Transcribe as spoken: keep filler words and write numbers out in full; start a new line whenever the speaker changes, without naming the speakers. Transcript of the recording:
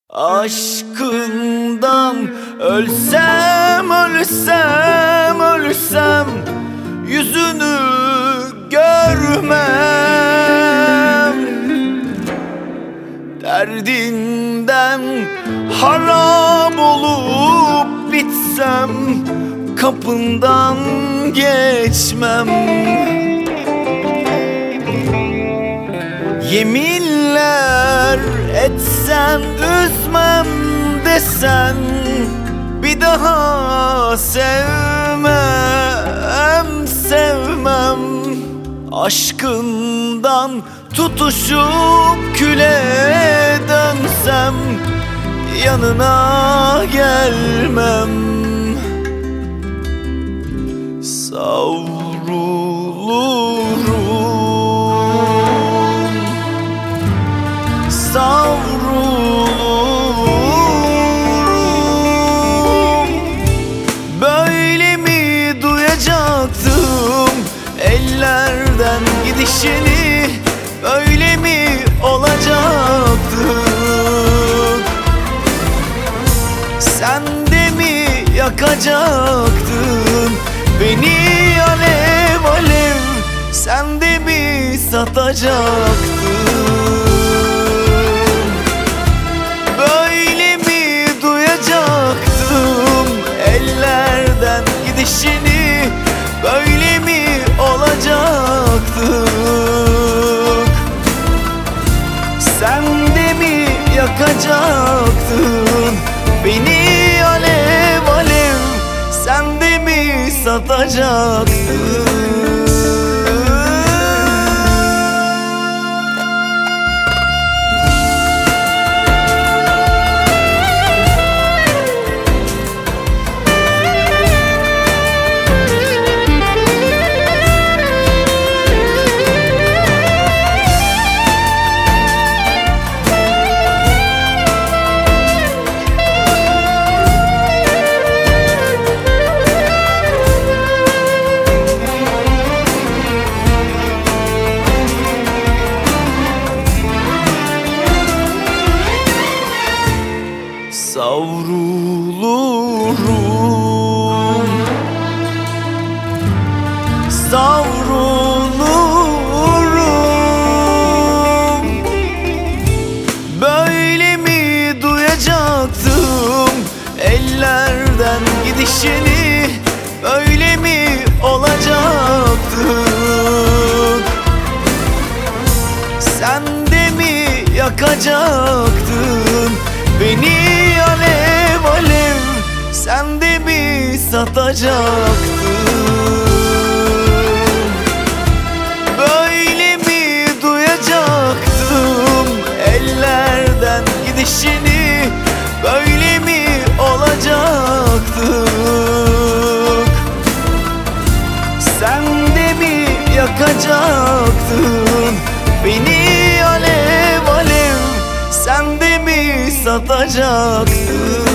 Aşkından ölsem, ölsem, ölsem yüzünü görmem. Derdinden harap olup bitsem kapından geçmem. Yeminler etsen üzmem desen bir daha sevmem, sevmem. Aşkından tutuşup küle dönsem yanına gelmem. Savrulurum, savrulurum. Böyle mi duyacaktım ellerden gidişini? Böyle mi olacaktı? Sen de mi yakacaktın beni alev alev? Sen de mi satacaktın? Böyle mi duyacaktım ellerden gidişini? Böyle mi olacaktı? Sen de mi yakacaktın beni alev alev? Sen de mi satacaktın? Savrulurum, savrulurum. Böyle mi duyacaktım ellerden gidişini? Böyle mi olacaktı? Sen de mi yakacaktın beni alev alev? Sen de mi satacaktın? Böyle mi duyacaktım ellerden gidişini? Böyle mi olacaktı? Sen de mi yakacaktın beni alev alev? Sen de mi satacaktın?